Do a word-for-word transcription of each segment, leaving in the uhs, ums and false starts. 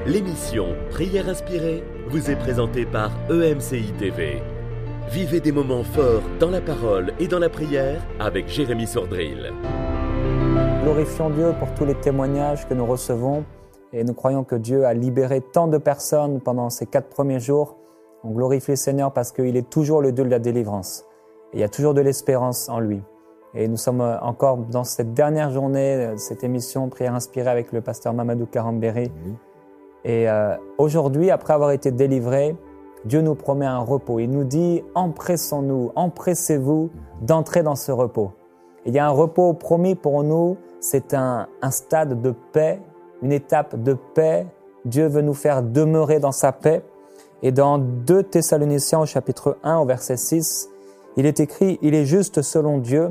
L'émission Prière inspirée vous est présentée par E M C I T V. Vivez des moments forts dans la parole et dans la prière avec Jérémy Sordrill. Glorifions Dieu pour tous les témoignages que nous recevons et nous croyons que Dieu a libéré tant de personnes pendant ces quatre premiers jours. On glorifie le Seigneur parce qu'il est toujours le Dieu de la délivrance. Et il y a toujours de l'espérance en lui. Et nous sommes encore dans cette dernière journée, cette émission Prière inspirée avec le pasteur Mamadou Karambéry. Mmh. Et euh, aujourd'hui, après avoir été délivrés, Dieu nous promet un repos. Il nous dit « Empressons-nous, empressez-vous d'entrer dans ce repos ». Il y a un repos promis pour nous, c'est un, un stade de paix, une étape de paix. Dieu veut nous faire demeurer dans sa paix. Et dans deux Thessaloniciens au chapitre un, au verset six, il est écrit « Il est juste selon Dieu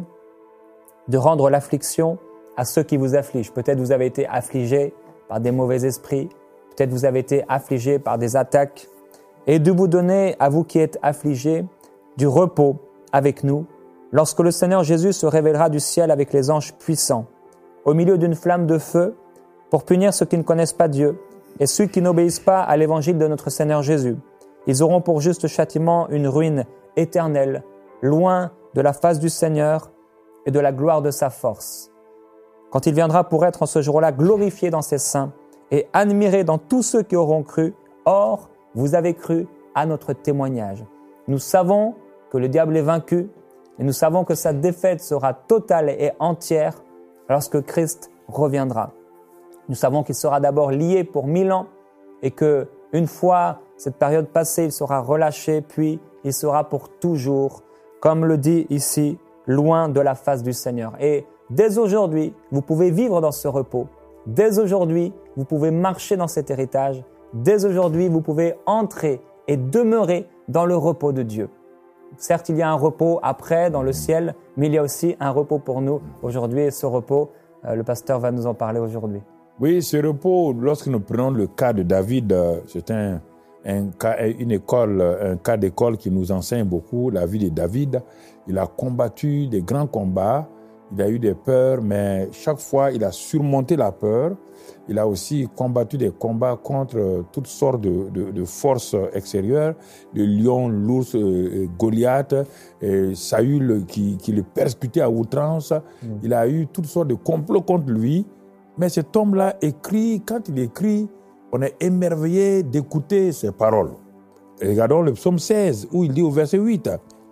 de rendre l'affliction à ceux qui vous affligent ». Peut-être vous avez été affligés par des mauvais esprits, peut-être vous avez été affligés par des attaques, et de vous donner, à vous qui êtes affligés, du repos avec nous, lorsque le Seigneur Jésus se révélera du ciel avec les anges puissants, au milieu d'une flamme de feu, pour punir ceux qui ne connaissent pas Dieu et ceux qui n'obéissent pas à l'évangile de notre Seigneur Jésus. Ils auront pour juste châtiment une ruine éternelle, loin de la face du Seigneur et de la gloire de sa force. Quand il viendra pour être en ce jour-là glorifié dans ses saints et admiré dans tous ceux qui auront cru, or, vous avez cru à notre témoignage. Nous savons que le diable est vaincu et nous savons que sa défaite sera totale et entière lorsque Christ reviendra. Nous savons qu'il sera d'abord lié pour mille ans et que, une fois cette période passée, il sera relâché, puis il sera pour toujours, comme le dit ici, loin de la face du Seigneur. Et dès aujourd'hui, vous pouvez vivre dans ce repos. Dès aujourd'hui, vous pouvez marcher dans cet héritage. Dès aujourd'hui, vous pouvez entrer et demeurer dans le repos de Dieu. Certes, il y a un repos après dans le ciel, mais il y a aussi un repos pour nous aujourd'hui. Et ce repos, euh, le pasteur va nous en parler aujourd'hui. Oui, ce repos, lorsque nous prenons le cas de David, euh, c'est un, un cas, une école, un cas d'école qui nous enseigne beaucoup la vie de David. Il a combattu des grands combats, il a eu des peurs, mais chaque fois, il a surmonté la peur. Il a aussi combattu des combats contre toutes sortes de, de, de forces extérieures, le lion, l'ours, euh, Goliath, et Saül qui, qui le persécutait à outrance. Mm. Il a eu toutes sortes de complots contre lui. Mais cet homme-là écrit, quand il écrit, on est émerveillé d'écouter ses paroles. Regardons le psaume seize, où il dit au verset huit,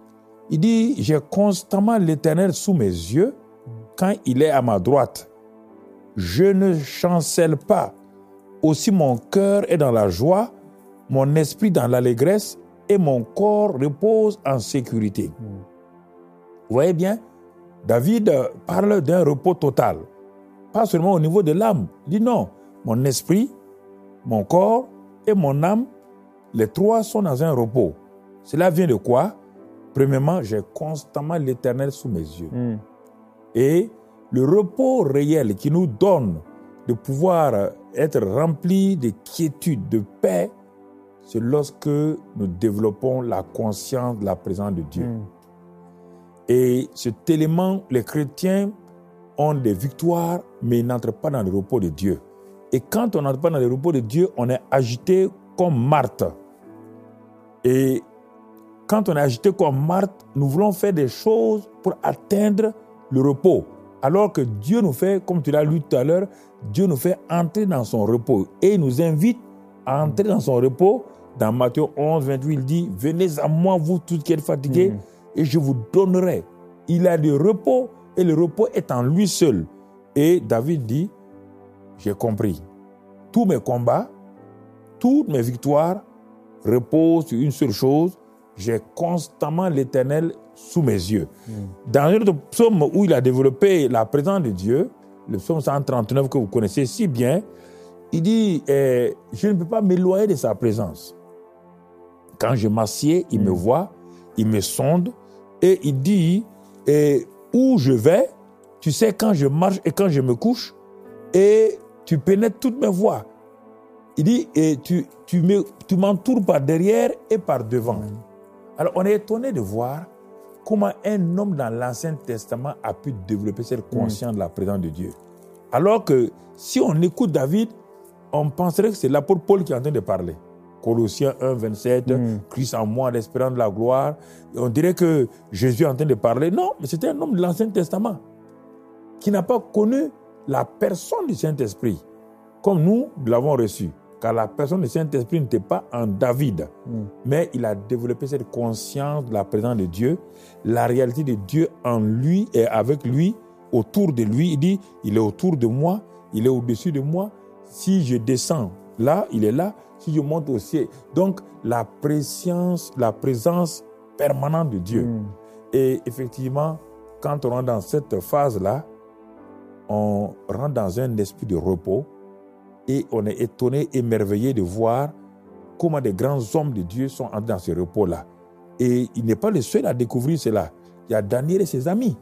il dit « J'ai constamment l'Éternel sous mes yeux quand il est à ma droite. Je ne chancelle pas. Aussi mon cœur est dans la joie, mon esprit dans l'allégresse et mon corps repose en sécurité. Mm. » Vous voyez bien, David parle d'un repos total. Pas seulement au niveau de l'âme. Il dit non, mon esprit, mon corps et mon âme, les trois sont dans un repos. Cela vient de quoi? Premièrement, j'ai constamment l'Éternel sous mes yeux. Mm. Et le repos réel qui nous donne de pouvoir être remplis de quiétude, de paix, c'est lorsque nous développons la conscience de la présence de Dieu. Mm. Et cet élément, les chrétiens ont des victoires, mais ils n'entrent pas dans le repos de Dieu. Et quand on n'entre pas dans le repos de Dieu, on est agité comme Marthe. Et quand on est agité comme Marthe, nous voulons faire des choses pour atteindre le repos. Alors que Dieu nous fait, comme tu l'as lu tout à l'heure, Dieu nous fait entrer dans son repos. Et il nous invite à entrer dans son repos. Dans Matthieu onze, vingt-huit, il dit « Venez à moi, vous tous qui êtes fatigués, mmh. et je vous donnerai. » Il a du repos, et le repos est en lui seul. Et David dit, j'ai compris. Tous mes combats, toutes mes victoires reposent sur une seule chose. J'ai constamment l'Éternel sous mes yeux. Mm. Dans un autre psaume où il a développé la présence de Dieu, le psaume cent trente-neuf que vous connaissez si bien, il dit, eh, je ne peux pas m'éloigner de sa présence. Quand je m'assieds, il mm. me voit, il me sonde, et il dit, eh, où je vais, tu sais quand je marche et quand je me couche, et tu pénètres toutes mes voies. Il dit, et tu, tu, me, tu m'entoures par derrière et par devant. Mmh. Alors on est étonné de voir comment un homme dans l'Ancien Testament a pu développer cette conscience mmh. de la présence de Dieu. Alors que si on écoute David, on penserait que c'est l'apôtre Paul qui est en train de parler. Colossiens un, vingt-sept, mm. Christ en moi, l'espérance de la gloire. Et on dirait que Jésus est en train de parler. Non, mais c'était un homme de l'Ancien Testament qui n'a pas connu la personne du Saint-Esprit comme nous l'avons reçu. Car la personne du Saint-Esprit n'était pas en David, mm. mais il a développé cette conscience de la présence de Dieu, la réalité de Dieu en lui et avec lui, autour de lui. Il dit, il est autour de moi, il est au-dessus de moi. Si je descends là, il est là. Si je monte au ciel. Donc, la présence, la présence permanente de Dieu. Mm. Et effectivement, quand on rentre dans cette phase-là, on rentre dans un esprit de repos et on est étonné, émerveillé de voir comment des grands hommes de Dieu sont entrés dans ce repos-là. Et il n'est pas le seul à découvrir cela. Il y a Daniel et ses amis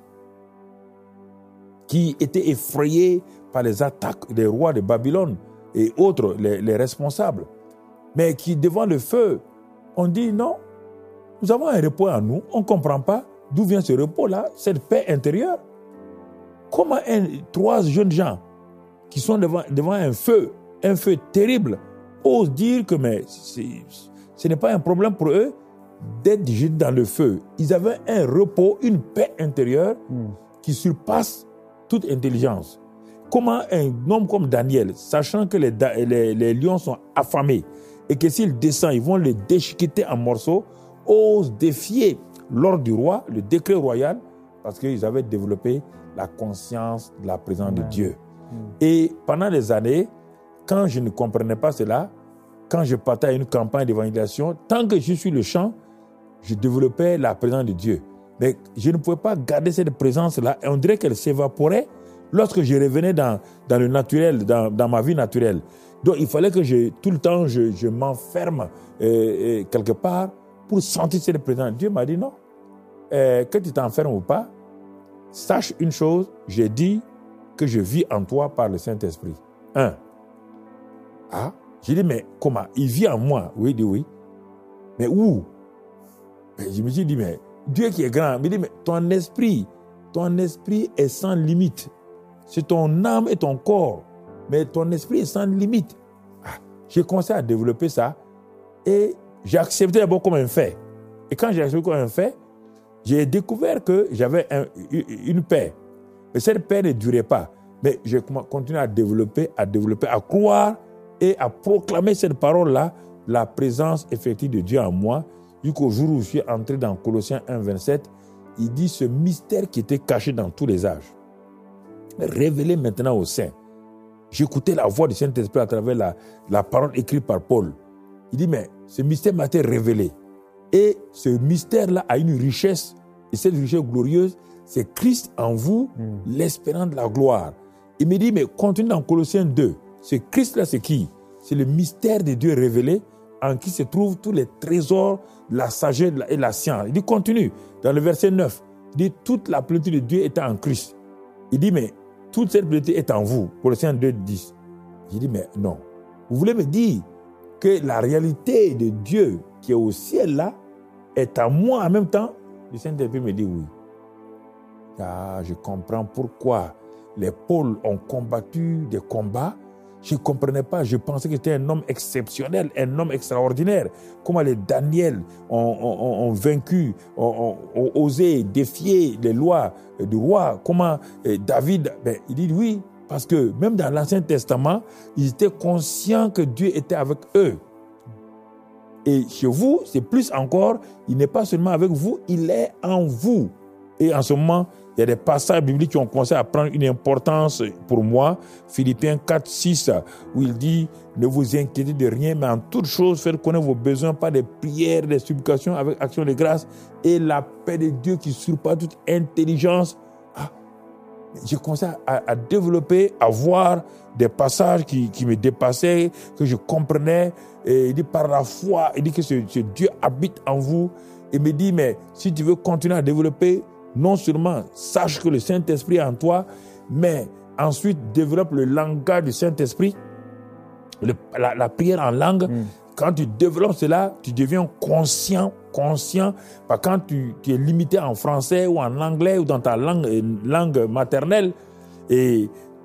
qui étaient effrayés par les attaques des rois de Babylone et autres, les, les responsables. Mais qui, devant le feu, on dit non, nous avons un repos en nous, on ne comprend pas d'où vient ce repos-là, cette paix intérieure. Comment un, trois jeunes gens qui sont devant, devant un feu, un feu terrible, osent dire que mais ce n'est pas un problème pour eux d'être jetés dans le feu. Ils avaient un repos, une paix intérieure mm. qui surpasse toute intelligence. Comment un homme comme Daniel, sachant que les, les, les lions sont affamés, et que s'ils descendent, ils vont les déchiqueter en morceaux, osent défier l'ordre du roi, le décret royal, parce qu'ils avaient développé la conscience de la présence de Dieu. Mmh. Et pendant des années, quand je ne comprenais pas cela, quand je partais à une campagne d'évangélisation, tant que je suis le champ, je développais la présence de Dieu. Mais je ne pouvais pas garder cette présence-là, et on dirait qu'elle s'évaporait lorsque je revenais dans, dans le naturel, dans, dans ma vie naturelle. Donc, il fallait que je, tout le temps, je, je m'enferme euh, euh, quelque part pour sentir cette présence. Dieu m'a dit non. Euh, que tu t'enfermes ou pas, sache une chose, j'ai dit que je vis en toi par le Saint-Esprit. Un. Ah, j'ai dit, mais comment? Il vit en moi. Oui, il dit oui. Mais où? Mais je me suis dit, mais Dieu qui est grand, il me dit, mais ton esprit, ton esprit est sans limite. C'est ton âme et ton corps. Mais ton esprit est sans limite. Ah, j'ai commencé à développer ça et j'ai accepté d'abord comme un fait. Et quand j'ai accepté comme un fait, j'ai découvert que j'avais un, une paix. Mais cette paix ne durait pas. Mais j'ai continué à développer, à développer, à croire et à proclamer cette parole-là, la présence effective de Dieu en moi, jusqu'au jour où je suis entré dans Colossiens un, vingt-sept. Il dit ce mystère qui était caché dans tous les âges, révélé maintenant aux saints. J'écoutais la voix du Saint-Esprit à travers la, la parole écrite par Paul. Il dit, mais ce mystère m'a été révélé. Et ce mystère-là a une richesse, et cette richesse glorieuse, c'est Christ en vous, mm. l'espérance de la gloire. Il me dit, mais continue dans Colossiens deux. Ce Christ-là, c'est qui? C'est le mystère de Dieu révélé, en qui se trouvent tous les trésors, la sagesse et la science. Il dit, continue, dans le verset neuf. Il dit, toute la plénitude de Dieu est en Christ. Il dit, mais toute cette plénitude est en vous. Colossiens deux, dix. J'ai dit, mais non. Vous voulez me dire que la réalité de Dieu qui est au ciel là est en moi en même temps? Le Saint-Esprit me dit oui. Ah, je comprends pourquoi les Pauls ont combattu des combats. Je ne comprenais pas. Je pensais que c'était un homme exceptionnel, un homme extraordinaire. Comment les Daniel ont, ont, ont vaincu, ont, ont, ont osé défier les lois du roi. Comment David, ben, il dit oui, parce que même dans l'Ancien Testament, ils étaient conscients que Dieu était avec eux. Et chez vous, c'est plus encore, il n'est pas seulement avec vous, il est en vous. Et en ce moment, il y a des passages bibliques qui ont commencé à prendre une importance pour moi. Philippiens quatre, six, où il dit, ne vous inquiétez de rien, mais en toute chose, faites connaître vos besoins par des prières, des supplications avec action de grâce, et la paix de Dieu qui surpasse toute intelligence. Ah, j'ai commencé à, à développer, à voir des passages qui, qui me dépassaient, que je comprenais. Et il dit, par la foi, il dit que ce, ce Dieu habite en vous. Il me dit, mais si tu veux continuer à développer, non seulement sache que le Saint-Esprit est en toi, mais ensuite développe le langage du Saint-Esprit, le, la, la prière en langue. Mm. Quand tu développes cela, tu deviens conscient, conscient. Parce que quand tu, tu es limité en français ou en anglais ou dans ta langue, langue maternelle, et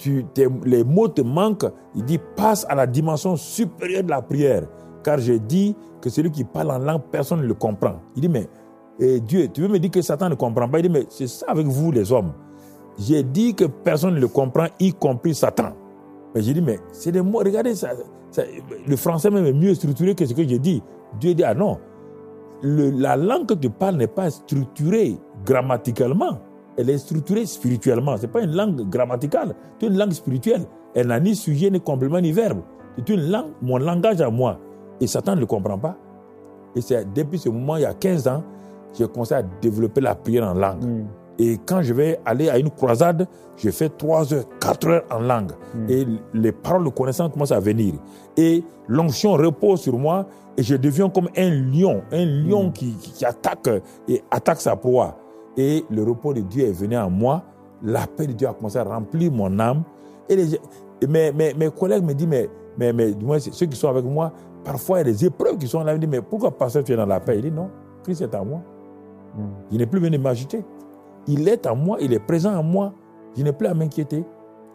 tu, tes, les mots te manquent, il dit passe à la dimension supérieure de la prière. Car j'ai dit que celui qui parle en langue, personne ne le comprend. Il dit, mais et Dieu, tu veux me dire que Satan ne comprend pas? Il dit, mais c'est ça avec vous les hommes. J'ai dit que personne ne le comprend, y compris Satan. Mais j'ai dit, mais c'est des mots, regardez, ça, ça, le français même est mieux structuré que ce que j'ai dit. Dieu dit, ah non, le, la langue que tu parles n'est pas structurée grammaticalement. Elle est structurée spirituellement. Ce n'est pas une langue grammaticale, c'est une langue spirituelle. Elle n'a ni sujet, ni complément, ni verbe. C'est une langue, mon langage à moi. Et Satan ne le comprend pas. Et c'est depuis ce moment, il y a quinze ans, j'ai commencé à développer la prière en langue. Mm. Et quand je vais aller à une croisade, je fais trois heures, quatre heures en langue. Mm. Et les paroles de connaissance commencent à venir. Et l'onction repose sur moi et je deviens comme un lion, un lion mm. qui, qui attaque et attaque sa proie. Et le repos de Dieu est venu à moi. La paix de Dieu a commencé à remplir mon âme. Et les, mes, mes, mes collègues me disent, mais, mais, mais du moins, ceux qui sont avec moi, parfois il y a des épreuves qui sont là. Ils me disent, mais pourquoi pasteur tu es dans la paix? Il dit, non, Christ est en moi. Mm. Il n'est plus venu m'agiter. Il est en moi, il est présent en moi. Je n'ai plus à m'inquiéter.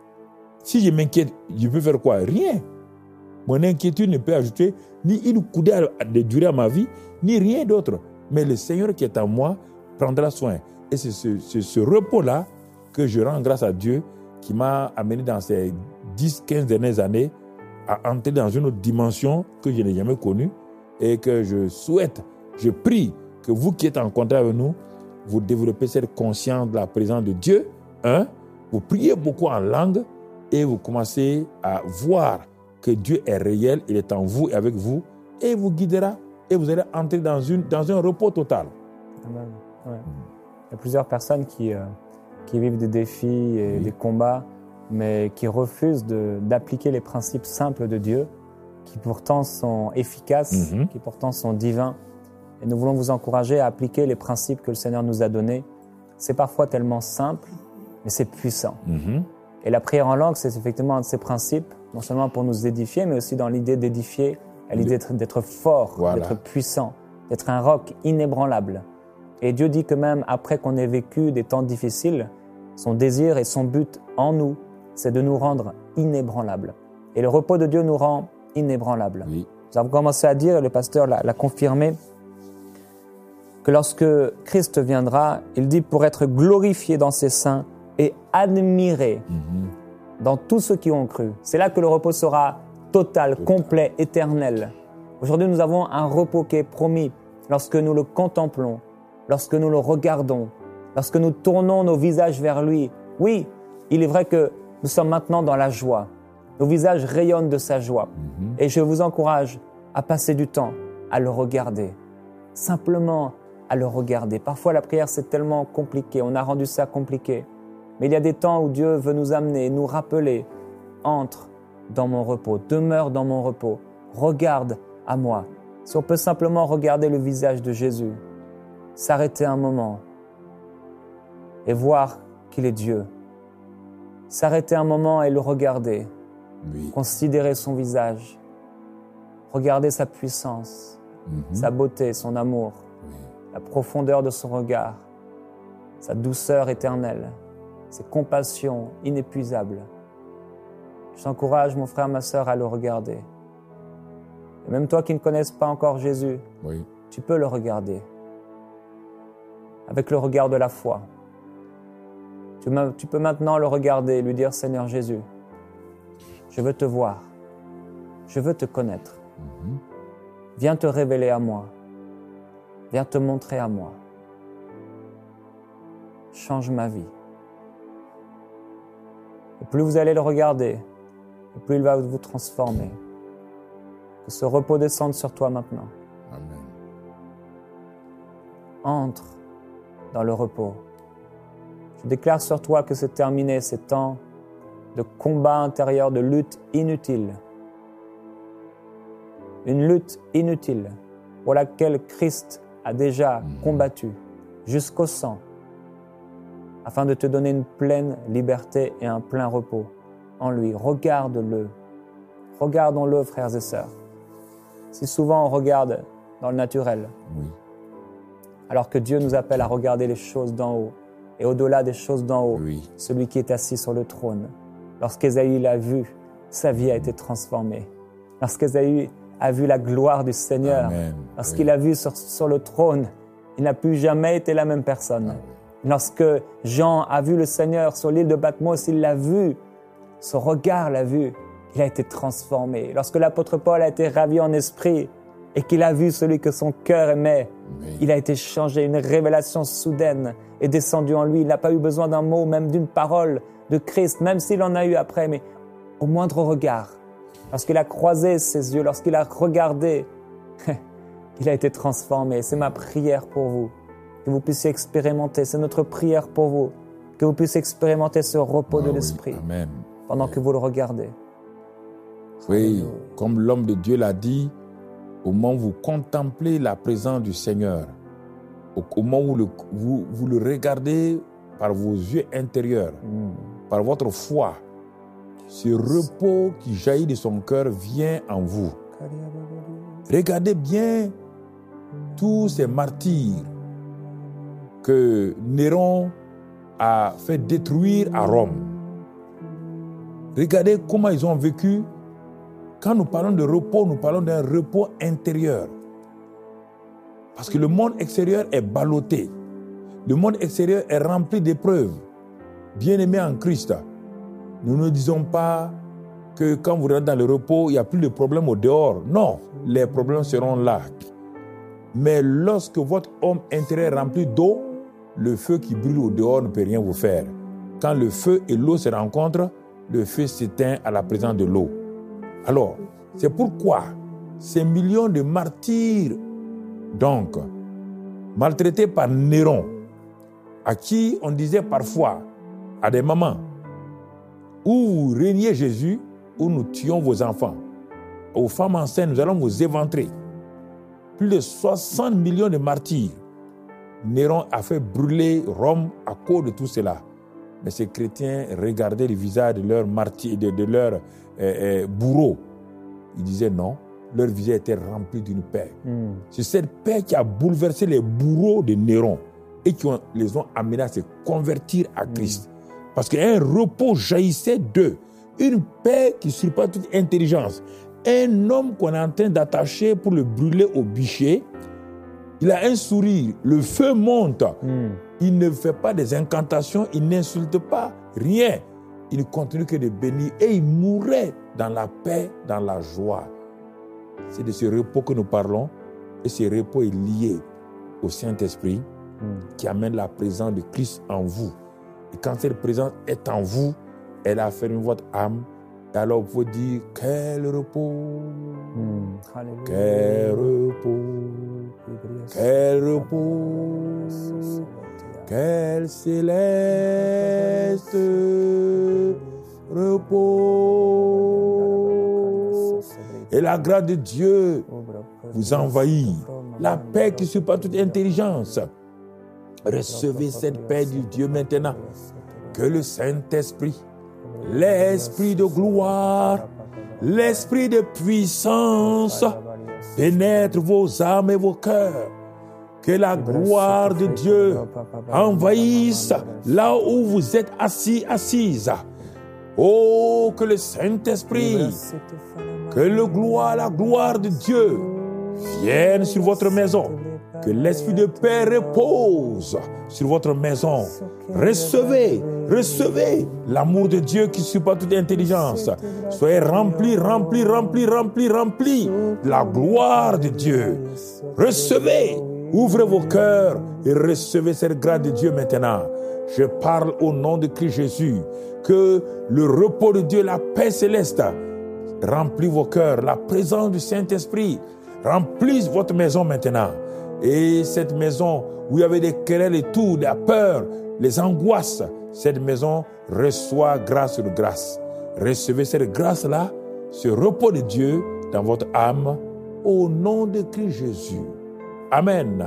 Si je m'inquiète, je peux faire quoi? Rien. Mon inquiétude ne peut ajouter ni une coudée de durée à ma vie, ni rien d'autre. Mais le Seigneur qui est en moi prendra soin. Et c'est ce, ce, ce repos-là que je rends grâce à Dieu qui m'a amené dans ces dix quinze dernières années à entrer dans une autre dimension que je n'ai jamais connue et que je souhaite, je prie que vous qui êtes en contact avec nous, vous développez cette conscience de la présence de Dieu. Hein? Vous priez beaucoup en langue et vous commencez à voir que Dieu est réel, il est en vous et avec vous, et il vous guidera et vous allez entrer dans, une, dans un repos total. Amen. Ouais. Il y a plusieurs personnes qui, euh, qui vivent des défis et oui. des combats, mais qui refusent de, d'appliquer les principes simples de Dieu, qui pourtant sont efficaces, mm-hmm. qui pourtant sont divins. Et nous voulons vous encourager à appliquer les principes que le Seigneur nous a donnés. C'est parfois tellement simple, mais c'est puissant. Mm-hmm. Et la prière en langue, c'est effectivement un de ces principes, non seulement pour nous édifier, mais aussi dans l'idée d'édifier, à l'idée d'être, d'être fort, voilà. d'être puissant, d'être un roc inébranlable. Et Dieu dit que même après qu'on ait vécu des temps difficiles, son désir et son but en nous, c'est de nous rendre inébranlables. Et le repos de Dieu nous rend inébranlables. Oui. Nous avons commencé à dire, et le pasteur l'a, l'a confirmé, que lorsque Christ viendra, il dit pour être glorifié dans ses saints et admiré mm-hmm. dans tous ceux qui ont cru. C'est là que le repos sera total, total, complet, éternel. Aujourd'hui, nous avons un repos qui est promis lorsque nous le contemplons, lorsque nous le regardons, lorsque nous tournons nos visages vers lui. Oui, il est vrai que nous sommes maintenant dans la joie. Nos visages rayonnent de sa joie. Mm-hmm. Et je vous encourage à passer du temps à le regarder. Simplement à le regarder. Parfois, la prière, c'est tellement compliqué. On a rendu ça compliqué. Mais il y a des temps où Dieu veut nous amener, nous rappeler. Entre dans mon repos. Demeure dans mon repos. Regarde à moi. Si on peut simplement regarder le visage de Jésus, s'arrêter un moment et voir qu'il est Dieu. S'arrêter un moment et le regarder. Oui. Considérer son visage. Regarder sa puissance, mm-hmm. sa beauté, son amour. La profondeur de son regard, sa douceur éternelle, ses compassions inépuisables. Je t'encourage, mon frère, ma sœur, à le regarder. Et même toi qui ne connais pas encore Jésus, oui. tu peux le regarder. Avec le regard de la foi. Tu, tu peux maintenant le regarder et lui dire, Seigneur Jésus, je veux te voir. Je veux te connaître. Mm-hmm. Viens te révéler à moi. Viens te montrer à moi. Change ma vie. Et plus vous allez le regarder, et plus il va vous transformer. Que ce repos descende sur toi maintenant. Amen. Entre dans le repos. Je déclare sur toi que c'est terminé ces temps de combat intérieur, de lutte inutile. Une lutte inutile pour laquelle Christ a déjà mmh. combattu jusqu'au sang afin de te donner une pleine liberté et un plein repos en lui. Regarde-le. Regardons-le, frères et sœurs. Si souvent on regarde dans le naturel, oui. alors que Dieu nous appelle à regarder les choses d'en haut et au-delà des choses d'en haut, oui. celui qui est assis sur le trône. Lorsqu'Ésaü l'a vu, sa vie a été transformée. Lorsqu'Ésaü a vu la gloire du Seigneur, Amen. lorsqu'il Oui. a vu sur, sur le trône, il n'a plus jamais été la même personne. Lorsque Jean a vu le Seigneur sur l'île de Patmos, il l'a vu, son regard l'a vu, il a été transformé. Lorsque l'apôtre Paul a été ravi en esprit et qu'il a vu celui que son cœur aimait, Oui. il a été changé, une révélation soudaine est descendue en lui. Il n'a pas eu besoin d'un mot, même d'une parole de Christ, même s'il en a eu après, mais au moindre regard. Lorsqu'il a croisé ses yeux, lorsqu'il a regardé, il a été transformé. C'est ma prière pour vous, que vous puissiez expérimenter, c'est notre prière pour vous, que vous puissiez expérimenter ce repos Ah de oui. l'esprit Amen. pendant que vous le regardez. Oui, comme l'homme de Dieu l'a dit, au moment où vous contemplez la présence du Seigneur, au, au moment où le- vous, vous le regardez par vos yeux intérieurs, Mm. par votre foi, ce repos qui jaillit de son cœur vient en vous. Regardez bien tous ces martyrs que Néron a fait détruire à Rome. Regardez comment ils ont vécu. Quand nous parlons de repos, nous parlons d'un repos intérieur. Parce que le monde extérieur est ballotté. Le monde extérieur est rempli d'épreuves. Bien-aimés en Christ, nous ne disons pas que quand vous rentrez dans le repos, il n'y a plus de problèmes au dehors. Non, les problèmes seront là. Mais lorsque votre homme intérieur est rempli d'eau, le feu qui brûle au dehors ne peut rien vous faire. Quand le feu et l'eau se rencontrent, le feu s'éteint à la présence de l'eau. Alors, c'est pourquoi ces millions de martyrs, donc, maltraités par Néron, à qui on disait parfois, à des mamans, où vous régnez Jésus, où nous tuons vos enfants. Aux femmes enceintes, nous allons vous éventrer. Plus de soixante millions de martyrs. Néron a fait brûler Rome à cause de tout cela. Mais ces chrétiens regardaient le visage de leurs martyrs, de, de leurs euh, euh, bourreaux. Ils disaient non, leur visage était rempli d'une paix. Mm. C'est cette paix qui a bouleversé les bourreaux de Néron et qui ont, les ont amenés à se convertir à Christ. Parce qu'un repos jaillissait d'eux. Une paix qui surpasse toute intelligence. Un homme qu'on est en train d'attacher pour le brûler au bûcher, il a un sourire, le feu monte. Mm. Il ne fait pas des incantations, il n'insulte pas, rien. Il ne continue que de bénir et il mourait dans la paix, dans la joie. C'est de ce repos que nous parlons et ce repos est lié au Saint-Esprit Mm. qui amène la présence de Christ en vous. Et quand cette présence est en vous, elle a fermé votre âme. Et alors vous pouvez dire, quel repos, Mm. Alléluia. quel repos, quel repos, quel céleste repos. Et la grâce de Dieu vous envahit. La paix qui surpasse toute intelligence. Recevez cette paix du Dieu maintenant. Que le Saint-Esprit, l'Esprit de gloire, l'Esprit de puissance pénètre vos âmes et vos cœurs. Que la gloire de Dieu envahisse là où vous êtes assis, assise. Oh, que le Saint-Esprit, que le gloire, la gloire de Dieu vienne sur votre maison. Que l'Esprit de paix repose sur votre maison. Recevez, recevez l'amour de Dieu qui surpasse toute intelligence. Soyez remplis, remplis, remplis, remplis, remplis de la gloire de Dieu. Recevez, ouvrez vos cœurs et recevez cette grâce de Dieu maintenant. Je parle au nom de Christ Jésus. Que le repos de Dieu, la paix céleste, remplisse vos cœurs. La présence du Saint-Esprit remplisse votre maison maintenant. Et cette maison où il y avait des querelles et tout, la peur, les angoisses, cette maison reçoit grâce sur grâce. Recevez cette grâce-là, ce repos de Dieu dans votre âme, au nom de Christ Jésus. Amen.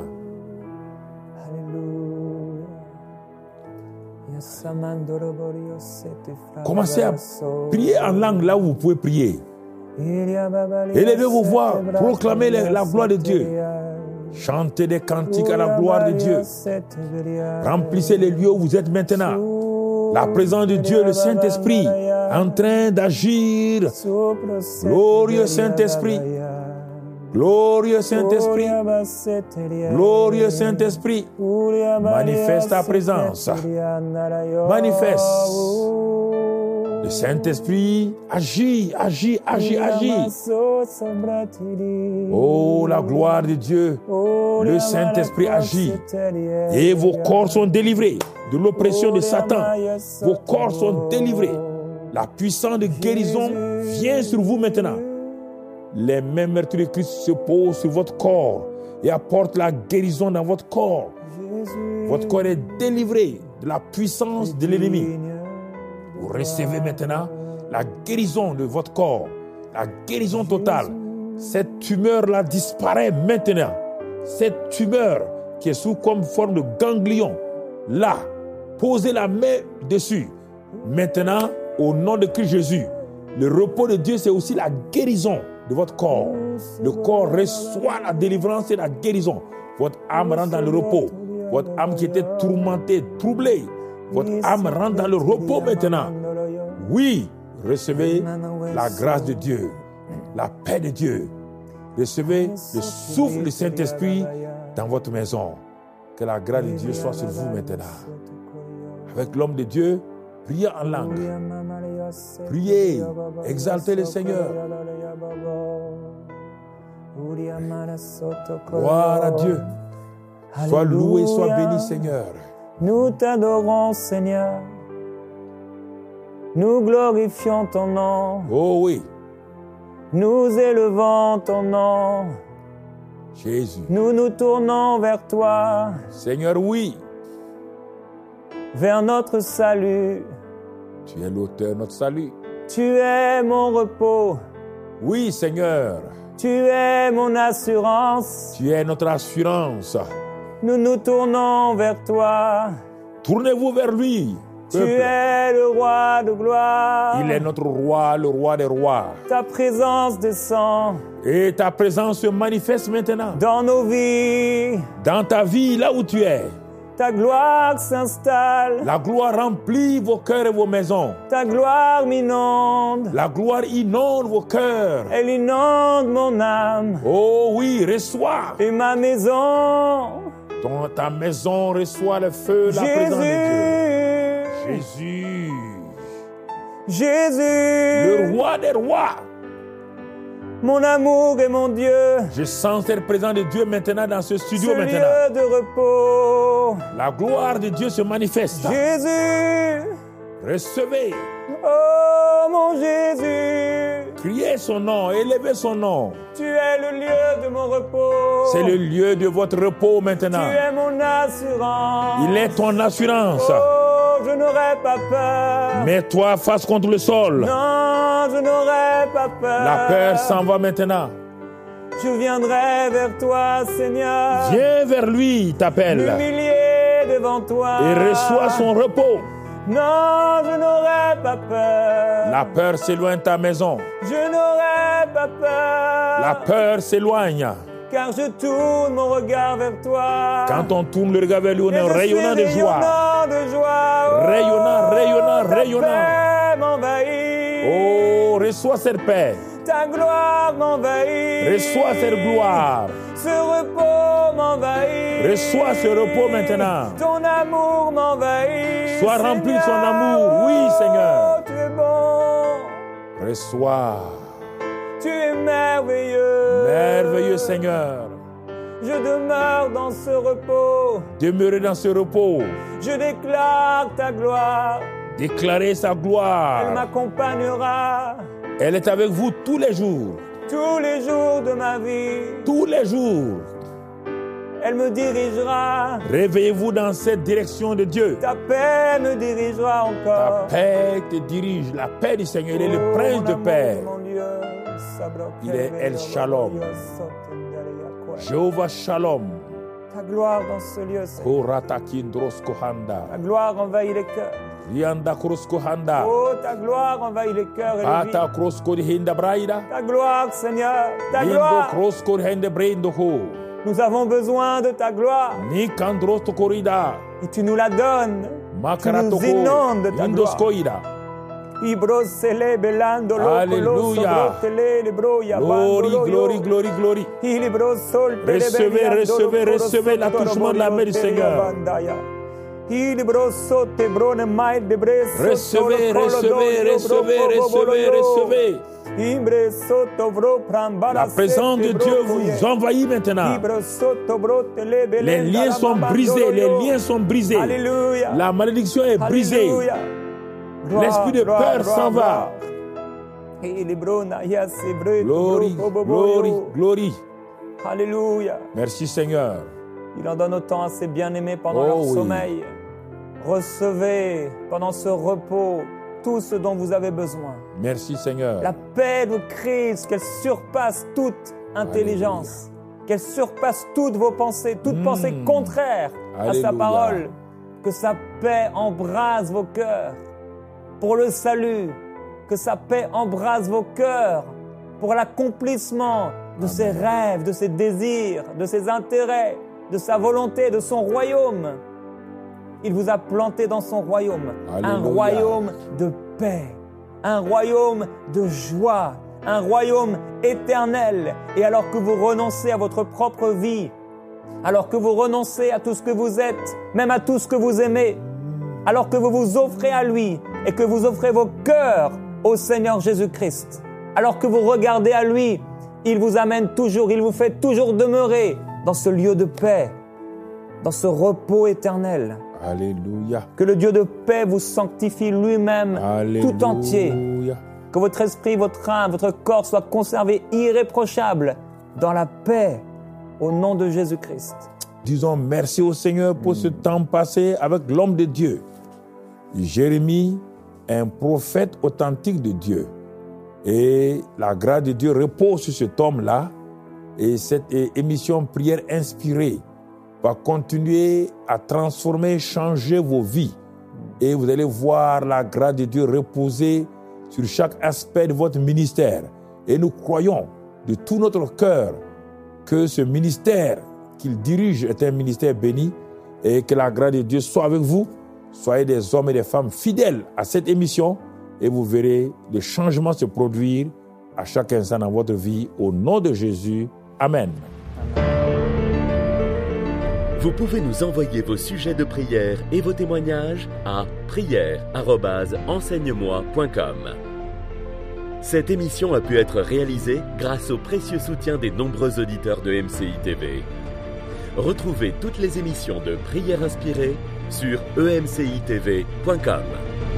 Commencez à prier en langue là où vous pouvez prier. Élevez vos voix, proclamez la gloire de Dieu. Chantez des cantiques à la gloire de Dieu. Remplissez les lieux où vous êtes maintenant. La présence de Dieu, le Saint-Esprit, en train d'agir. Glorieux Saint-Esprit. Glorieux Saint-Esprit. Glorieux Saint-Esprit. Manifeste ta présence. Manifeste. Le Saint-Esprit agit, agit, agit, agit. Oh, la gloire de Dieu. Le Saint-Esprit agit. Et vos corps sont délivrés de l'oppression de Satan. Vos corps sont délivrés. La puissance de guérison vient sur vous maintenant. Les mains meurtrières de Christ se posent sur votre corps et apportent la guérison dans votre corps. Votre corps est délivré de la puissance de l'ennemi. Vous recevez maintenant la guérison de votre corps, la guérison totale. Cette tumeur-là disparaît maintenant. Cette tumeur qui est sous comme forme de ganglion, là, posez la main dessus. Maintenant, au nom de Christ Jésus, le repos de Dieu, c'est aussi la guérison de votre corps. Le corps reçoit la délivrance et la guérison. Votre âme rentre dans le repos. Votre âme qui était tourmentée, troublée, votre âme rentre dans le repos maintenant. Oui, recevez la grâce de Dieu, la paix de Dieu. Recevez le souffle du Saint-Esprit dans votre maison. Que la grâce de Dieu soit sur vous maintenant. Avec l'homme de Dieu, priez en langue. Priez, exaltez le Seigneur. Gloire à Dieu. Sois loué, sois béni, Seigneur. Nous t'adorons, Seigneur. Nous glorifions ton nom. Oh oui. Nous élevons ton nom. Jésus. Nous nous tournons vers toi. Seigneur, oui. Vers notre salut. Tu es l'auteur de notre salut. Tu es mon repos. Oui, Seigneur. Tu es mon assurance. Tu es notre assurance. Nous nous tournons vers toi. Tournez-vous vers lui. Tu es le roi de gloire. Il est notre roi, le roi des rois. Ta présence descend. Et ta présence se manifeste maintenant. Dans nos vies. Dans ta vie, là où tu es. Ta gloire s'installe. La gloire remplit vos cœurs et vos maisons. Ta gloire m'inonde. La gloire inonde vos cœurs. Elle inonde mon âme. Oh oui, reçois. Et ma maison. Ton, ta maison reçoit le feu, la Jésus. présence de Dieu. Jésus. Jésus. Le roi des rois. Mon amour et mon Dieu. Je sens cette présence de Dieu maintenant dans ce studio ce maintenant. Lieu de repos. La gloire de Dieu se manifeste. Jésus. Recevez. Oh mon Jésus. Criez son nom, élevez son nom. Tu es le lieu de mon repos. C'est le lieu de votre repos maintenant. Tu es mon assurance. Il est ton assurance. Oh, je n'aurai pas peur. Mets-toi face contre le sol. Non, je n'aurai pas peur. La peur s'en va maintenant. Je viendrai vers toi, Seigneur. Viens vers lui, il t'appelle. M'humilier devant toi. Et reçois son repos. Non, je n'aurai pas peur. La peur s'éloigne de ta maison. Je n'aurai pas peur. La peur s'éloigne. Car je tourne mon regard vers toi. Quand on tourne le regard vers lui, on est rayonnant de joie. de joie. Rayonnant, rayonnant, Ta rayonnant. paix m'envahit. Oh, reçois cette paix. Ta gloire m'envahit. Reçois cette gloire. Ce repos m'envahit. Reçois ce repos maintenant. Ton amour m'envahit. Sois rempli de son amour. Oui, Seigneur. Tu es bon. Reçois. Tu es merveilleux. Merveilleux Seigneur. Je demeure dans ce repos. Demeurez dans ce repos. Je déclare ta gloire. Déclarez sa gloire. Elle m'accompagnera. Elle est avec vous tous les jours. Tous les jours de ma vie. Tous les jours. Elle me dirigera. Réveillez-vous dans cette direction de Dieu. Ta paix me dirigera encore. Ta paix te dirige. La paix du Seigneur. Il est le prince de paix. Il est El Shalom. Jéhovah Shalom. Ta gloire dans ce lieu, Seigneur. Ta gloire envahit les cœurs. Oh, ta gloire envahit les cœurs et les vies. Ta gloire, Seigneur. Ta gloire. Nous avons besoin de ta gloire. Et tu nous la donnes. Makaratoko, inondes de ta gloire. Indoskoida. Ibrosele belando lo Alléluia. Glory, glory, glory, glory. Recevez, recevez, recevez l'attouchement de la main du Seigneur. Recevez, recevez, recevez, recevez, recevez. La présence de Dieu vous envahit maintenant. Les liens sont brisés, les liens sont brisés. La malédiction est brisée. L'esprit de peur s'en va. Glory, glory, glory. Alléluia. Merci Seigneur. Il en donne autant à ses bien-aimés pendant Oh leur oui. sommeil. Recevez pendant ce repos tout ce dont vous avez besoin. Merci Seigneur. La paix de Christ, qu'elle surpasse toute intelligence, qu'elle surpasse toutes vos pensées, toute Mm. pensée contraire à Alléluia. sa parole. Que sa paix embrase vos cœurs pour le salut. Que sa paix embrase vos cœurs pour l'accomplissement de ses rêves, de ses désirs, de ses intérêts, de sa volonté, de son royaume. Il vous a planté dans son royaume, Alléluia. un royaume de paix, un royaume de joie, un royaume éternel. Et alors que vous renoncez à votre propre vie, alors que vous renoncez à tout ce que vous êtes, même à tout ce que vous aimez, alors que vous vous offrez à lui et que vous offrez vos cœurs au Seigneur Jésus-Christ, alors que vous regardez à lui, il vous amène toujours, il vous fait toujours demeurer dans ce lieu de paix, dans ce repos éternel. Alléluia. Que le Dieu de paix vous sanctifie lui-même Alléluia. tout entier. Que votre esprit, votre âme, votre corps soient conservés irréprochables dans la paix au nom de Jésus-Christ. Disons merci au Seigneur pour ce temps passé avec l'homme de Dieu. Jérémie, un prophète authentique de Dieu. Et la grâce de Dieu repose sur cet homme-là. Et cette émission Prière inspirée va continuer à transformer, changer vos vies. Et vous allez voir la grâce de Dieu reposer sur chaque aspect de votre ministère. Et nous croyons de tout notre cœur que ce ministère qu'il dirige est un ministère béni et que la grâce de Dieu soit avec vous. Soyez des hommes et des femmes fidèles à cette émission et vous verrez les changements se produire à chaque instant dans votre vie. Au nom de Jésus, Amen. Vous pouvez nous envoyer vos sujets de prière et vos témoignages à prière arobase enseigne moi point com. Cette émission a pu être réalisée grâce au précieux soutien des nombreux auditeurs de M C I T V. Retrouvez toutes les émissions de Prière inspirée sur e m c i t v point com.